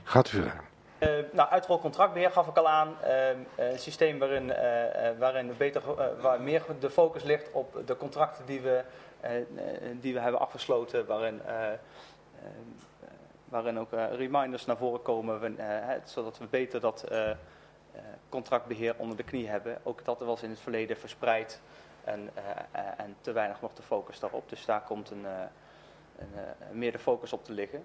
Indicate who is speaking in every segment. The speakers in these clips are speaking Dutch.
Speaker 1: Gaat u verder.
Speaker 2: Uitrolcontractbeheer gaf ik al aan. Een systeem waar meer de focus ligt op de contracten die we hebben afgesloten, waarin ook reminders naar voren komen, zodat we beter dat contractbeheer onder de knie hebben. Ook dat was in het verleden verspreid en te weinig nog de focus daarop. Dus daar komt meer de focus op te liggen.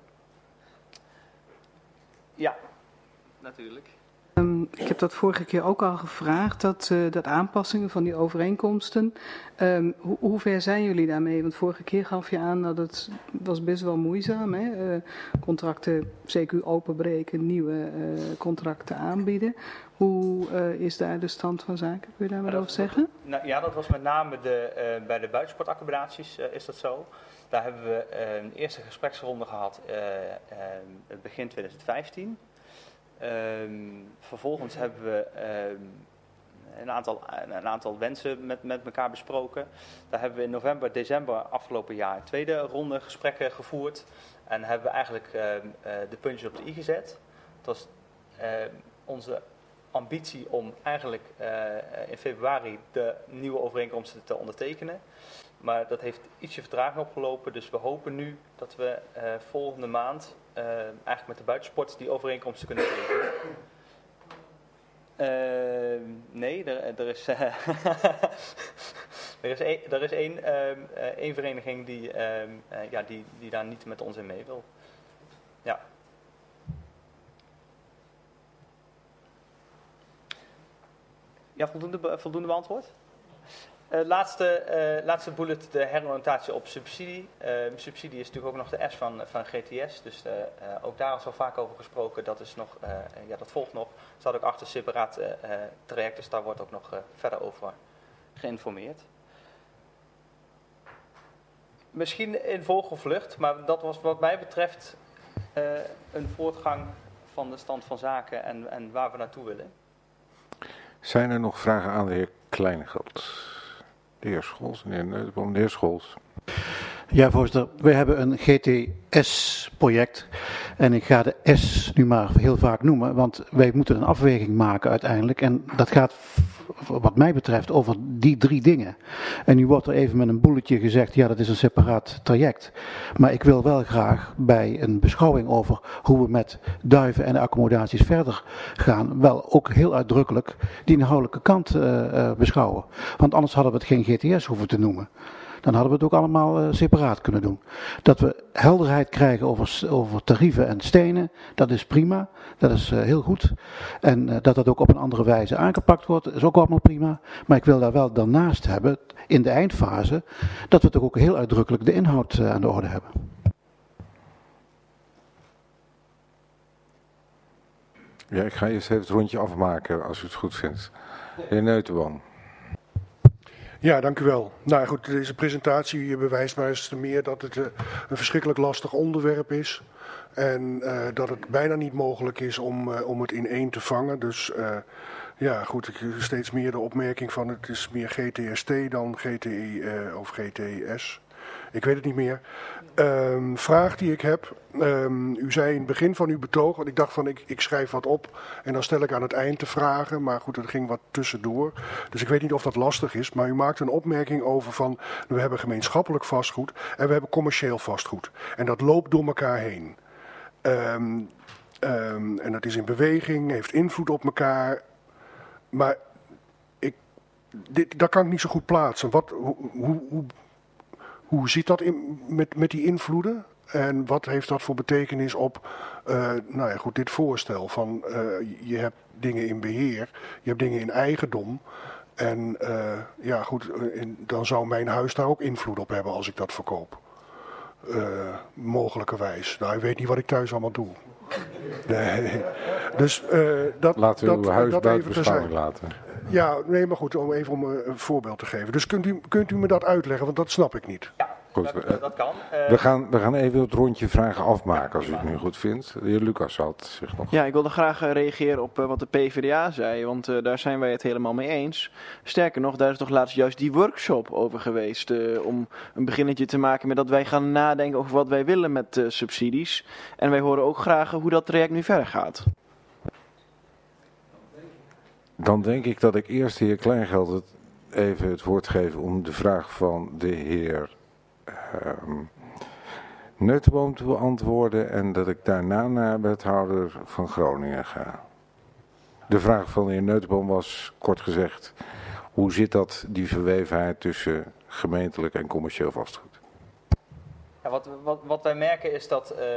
Speaker 2: Ja, natuurlijk.
Speaker 3: Ik heb dat vorige keer ook al gevraagd, dat aanpassingen van die overeenkomsten. Hoe ver zijn jullie daarmee? Want vorige keer gaf je aan dat het was best wel moeizaam. Hè? Contracten CQ openbreken, nieuwe contracten aanbieden. Hoe is daar de stand van zaken? Kun je daar wat over zeggen?
Speaker 2: Ja, dat was met name bij de buitensportaccommodaties is dat zo. Daar hebben we een eerste gespreksronde gehad begin 2015. Vervolgens hebben we een aantal wensen met elkaar besproken. Daar hebben we in november, december afgelopen jaar een tweede ronde gesprekken gevoerd. En hebben we eigenlijk de puntjes op de i gezet. Het was onze ambitie om eigenlijk in februari de nieuwe overeenkomsten te ondertekenen. Maar dat heeft ietsje vertraging opgelopen, dus we hopen nu dat we volgende maand eigenlijk met de buitensport die overeenkomsten kunnen tekenen. Nee, er is één vereniging die daar niet met ons in mee wil. Ja. Ja, voldoende beantwoord? Laatste bullet, de heroriëntatie op subsidie. Subsidie is natuurlijk ook nog de S van GTS, dus ook daar is al vaak over gesproken. Dat is nog, dat volgt nog. Er staat ook achter separaat traject, dus daar wordt ook nog verder over geïnformeerd. Misschien in vogelvlucht, maar dat was wat mij betreft een voortgang van de stand van zaken en waar we naartoe willen.
Speaker 1: Zijn er nog vragen aan de heer Kleinegeld? De heer Scholz, de heer Neutenboom, de heer Scholz.
Speaker 4: Ja, voorzitter. We hebben een GTS-project. En ik ga de S nu maar heel vaak noemen, want wij moeten een afweging maken uiteindelijk. En dat gaat, wat mij betreft, over die 3 dingen. En nu wordt er even met een boeletje gezegd, ja, dat is een separaat traject. Maar ik wil wel graag bij een beschouwing over hoe we met duiven en de accommodaties verder gaan, wel ook heel uitdrukkelijk die inhoudelijke kant beschouwen. Want anders hadden we het geen GTS hoeven te noemen. Dan hadden we het ook allemaal separaat kunnen doen. Dat we helderheid krijgen over tarieven en stenen, dat is prima. Dat is heel goed. En dat ook op een andere wijze aangepakt wordt, is ook allemaal prima. Maar ik wil daar wel dan naast hebben, in de eindfase, dat we toch ook heel uitdrukkelijk de inhoud aan de orde hebben.
Speaker 1: Ja, ik ga eerst even het rondje afmaken, als u het goed vindt. De heer Neutenboom.
Speaker 5: Ja, dank u wel. Nou goed, deze presentatie bewijst maar eens te meer dat het een verschrikkelijk lastig onderwerp is. En dat het bijna niet mogelijk is om het in één te vangen. Dus ja, goed, ik steeds meer de opmerking van het is meer GTST dan GTE of GTS. Ik weet het niet meer. Vraag die ik heb. U zei in het begin van uw betoog, want ik dacht van ik schrijf wat op en dan stel ik aan het eind de vragen. Maar goed, er ging wat tussendoor. Dus ik weet niet of dat lastig is. Maar u maakt een opmerking over van we hebben gemeenschappelijk vastgoed en we hebben commercieel vastgoed. En dat loopt door elkaar heen. En dat is in beweging, heeft invloed op elkaar. Maar dat kan ik niet zo goed plaatsen. Hoe zit dat met die invloeden? En wat heeft dat voor betekenis op dit voorstel? Van je hebt dingen in beheer, je hebt dingen in eigendom. En dan zou mijn huis daar ook invloed op hebben als ik dat verkoop. Mogelijkerwijs. Nou, ik weet niet wat ik thuis allemaal doe. Nee. Dus
Speaker 1: laten we uw huis buiten beschouwing laten.
Speaker 5: Ja, nee, maar goed, om een voorbeeld te geven. Dus kunt u me dat uitleggen, want dat snap ik niet.
Speaker 2: Ja,
Speaker 1: Goed,
Speaker 2: Dat kan.
Speaker 1: we gaan even het rondje vragen afmaken, als u het nu goed vindt. De heer Lucas had zich nog...
Speaker 6: Ja, ik wilde graag reageren op wat de PvdA zei, want daar zijn wij het helemaal mee eens. Sterker nog, daar is toch laatst juist die workshop over geweest, om een beginnetje te maken met dat wij gaan nadenken over wat wij willen met subsidies. En wij horen ook graag hoe dat traject nu verder gaat.
Speaker 1: Dan denk ik dat ik eerst de heer Kleingeld even het woord geef om de vraag van de heer Neutenboom te beantwoorden en dat ik daarna naar wethouder van Groningen ga. De vraag van de heer Neutenboom was, kort gezegd, hoe zit dat, die verwevenheid tussen gemeentelijk en commercieel vastgoed?
Speaker 2: Ja, wat wij merken is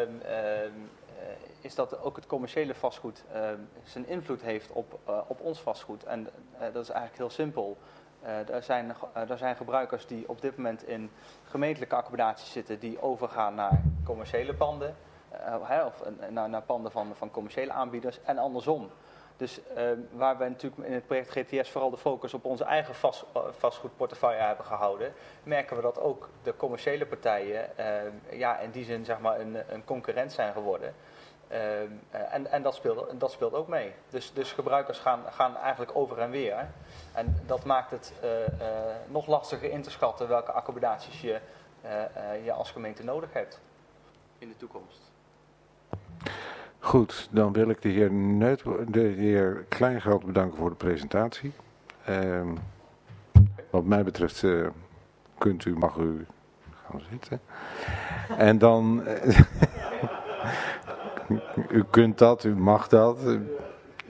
Speaker 2: dat ook het commerciële vastgoed zijn invloed heeft op ons vastgoed. En dat is eigenlijk heel simpel. Er zijn gebruikers die op dit moment in gemeentelijke accommodaties zitten die overgaan naar commerciële panden. Of naar panden van commerciële aanbieders en andersom. Dus waar wij natuurlijk in het project GTS vooral de focus op onze eigen vastgoedportefeuille hebben gehouden, merken we dat ook de commerciële partijen in die zin zeg maar een concurrent zijn geworden. En dat speelt ook mee. Dus gebruikers gaan eigenlijk over en weer. En dat maakt het nog lastiger in te schatten welke accommodaties je als gemeente nodig hebt in de toekomst.
Speaker 1: Goed, dan wil ik de heer Kleingeld bedanken voor de presentatie. Wat mij betreft mag u gaan zitten. En dan... U kunt dat, u mag dat.